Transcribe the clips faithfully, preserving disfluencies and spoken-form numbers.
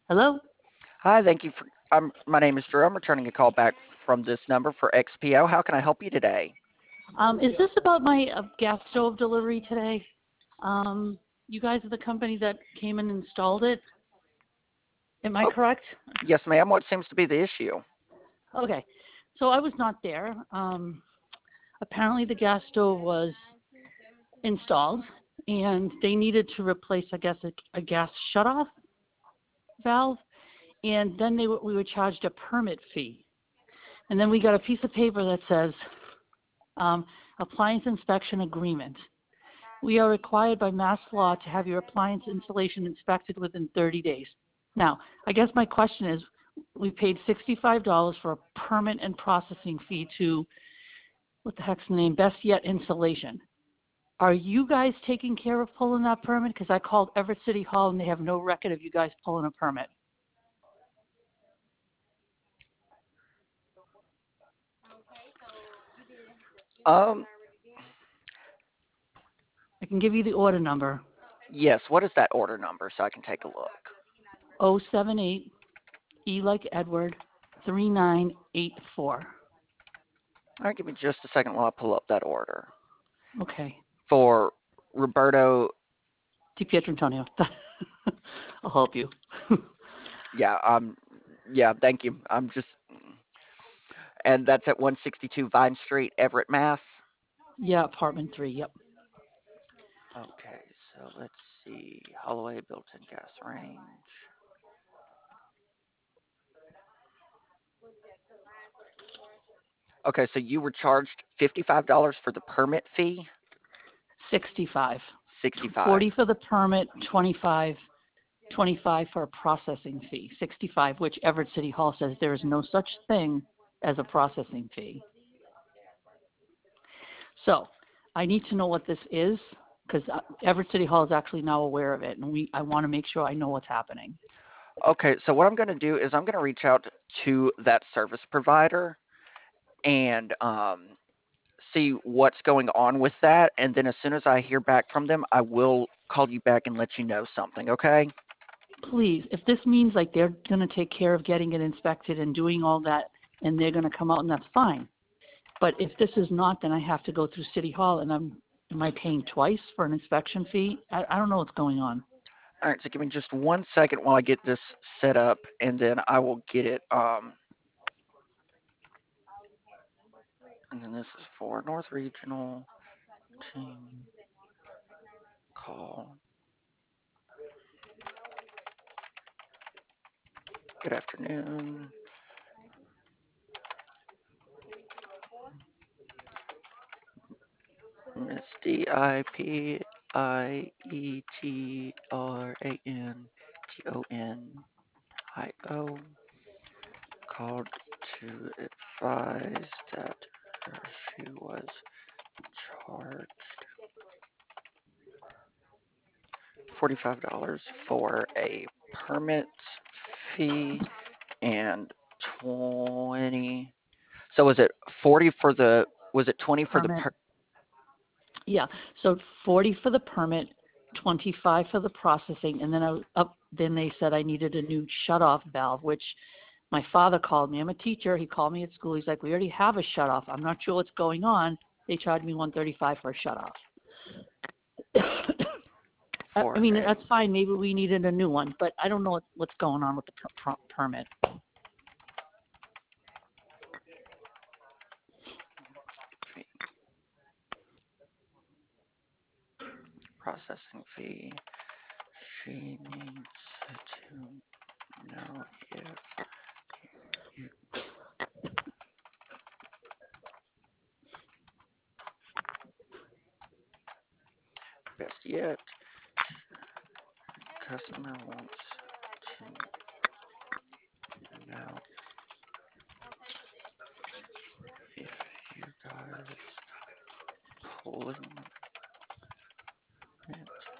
Hello? Hi, thank you for. Um, my name is Drew. I'm returning a call back from this number for X P O. How can I help you today? Um, is this about my uh, gas stove delivery today? Um, you guys are the company that came and installed it. Am I Oh, correct? yes, ma'am. What seems to be the issue? Okay. So I was not there. Um, apparently the gas stove was installed and they needed to replace, I guess, a, a gas shutoff valve. And then they were, we were charged a permit fee. And then we got a piece of paper that says um, appliance inspection agreement. We are required by mass law to have your appliance installation inspected within thirty days. Now, I guess my question is, we paid sixty-five dollars for a permit and processing fee to, what the heck's the name, Best Yet Installation. Are you guys taking care of pulling that permit? Because I called Everett City Hall and they have no record of you guys pulling a permit. Um, I can give you the order number, yes. What is that order number so I can take a look? oh seven eight E like Edward, three nine eight four. All right, give me just a second while I pull up that order Okay. for Roberto. Di Pietro Antonio. I'll help you. Yeah, um, yeah. Thank you. I'm just, and that's at one sixty-two Vine Street, Everett, Mass. Yeah, apartment three. Yep. Okay, so let's see. Holloway built-in gas range. Okay, so you were charged fifty-five dollars for the permit fee. sixty-five. sixty-five. forty for the permit, twenty-five, twenty-five for a processing fee. sixty-five, which Everett City Hall says there is no such thing as a processing fee. So I need to know what this is because Everett City Hall is actually now aware of it, and we I want to make sure I know what's happening. Okay, so what I'm going to do is I'm going to reach out to that service provider and um, see what's going on with that. And then as soon as I hear back from them, I will call you back and let you know something, okay? Please, if this means like they're going to take care of getting it inspected and doing all that, and they're going to come out, and that's fine. But if this is not, then I have to go through City Hall, and I'm am I paying twice for an inspection fee? I, I don't know what's going on. All right, so give me just one second while I get this set up, and then I will get it. Um, and then this is for North Regional Team Call. Good afternoon. Miss D I P I E T R A N T O N I O called to advise that she was charged forty-five dollars for a permit fee and twenty. So was it forty for the, was it twenty for the Permit. per, Yeah. So forty for the permit, twenty-five for the processing, and then I up. Then they said I needed a new shutoff valve, which my father called me. I'm a teacher. He called me at school. He's like, "We already have a shutoff. I'm not sure what's going on." They charged me one thirty-five for a shutoff. I I for mean, a that's fine. Maybe we needed a new one, but I don't know what, what's going on with the per- per- permit. fee, processing fee? She needs to know if you best yet. Customer wants to know if you guys pulling it.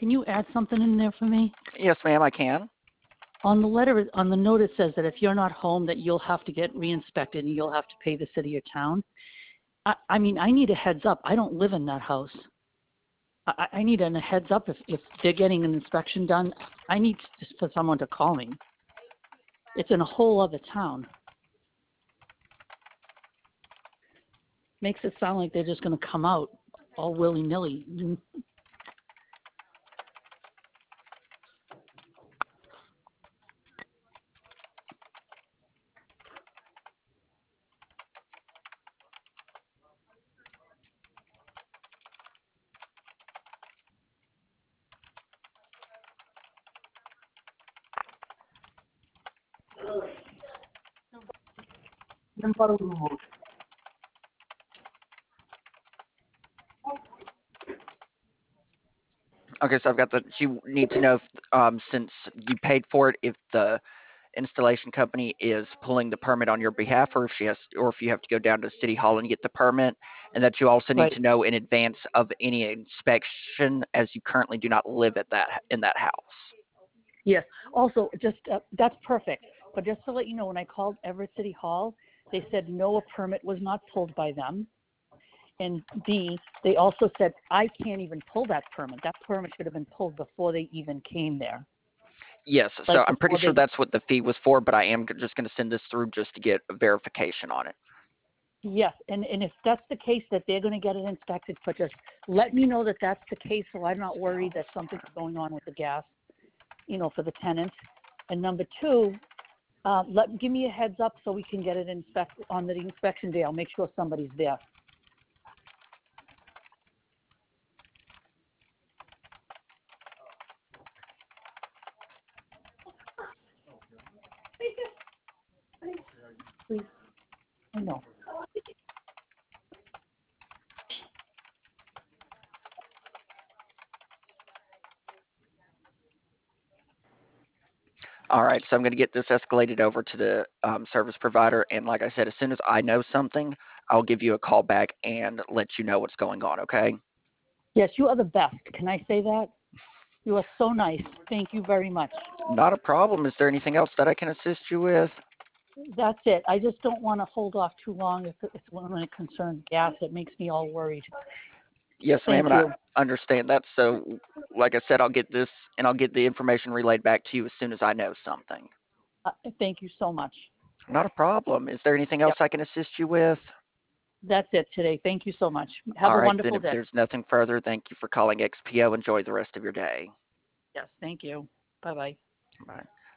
can you add something in there for me? Yes, ma'am, I can. On the letter, on the note, it says that if you're not home, that you'll have to get re-inspected and you'll have to pay the city or town. I, I mean, I need a heads up. I don't live in that house. I, I need a heads up if, if they're getting an inspection done. I need just for someone to call me. It's in a whole other town. Makes it sound like they're just going to come out all willy-nilly. Okay, so I've got the, she needs to know if, um, since you paid for it, if the installation company is pulling the permit on your behalf, or if she has, or if you have to go down to City Hall and get the permit, and that you also need Right. to know in advance of any inspection, as you currently do not live at that, in that house. Yes. Also, just uh, that's perfect. But just to let you know, when I called Everett City Hall, they said no, a permit was not pulled by them. And B, they also said I can't even pull that permit. That permit should have been pulled before they even came there. Yes, so Like I'm pretty before sure they. that's what the fee was for, but I am just going to send this through just to get a verification on it. Yes, and, and if that's the case, that they're going to get it inspected, but just let me know that that's the case, so I'm not worried that something's going on with the gas, you know, for the tenant. And number two, uh, let give me a heads up so we can get it inspected on the inspection day. I'll make sure somebody's there. Please, I know. All right, so I'm going to get this escalated over to the um, service provider, and like I said, as soon as I know something, I'll give you a call back and let you know what's going on, okay? Yes, you are the best. Can I say that? You are so nice. Thank you very much. Not a problem. Is there anything else that I can assist you with? That's it. I just don't want to hold off too long if it's when it concerns gas. It makes me all worried. Yes, ma'am, Thank and I you. understand that. So, like I said, I'll get this and I'll get the information relayed back to you as soon as I know something. Uh, thank you so much. Not a problem. Is there anything else Yep. I can assist you with? That's it today. Thank you so much. Have All a right, then wonderful if day. there's nothing further, thank you for calling X P O. Enjoy the rest of your day. Yes, thank you. Bye-bye. Bye.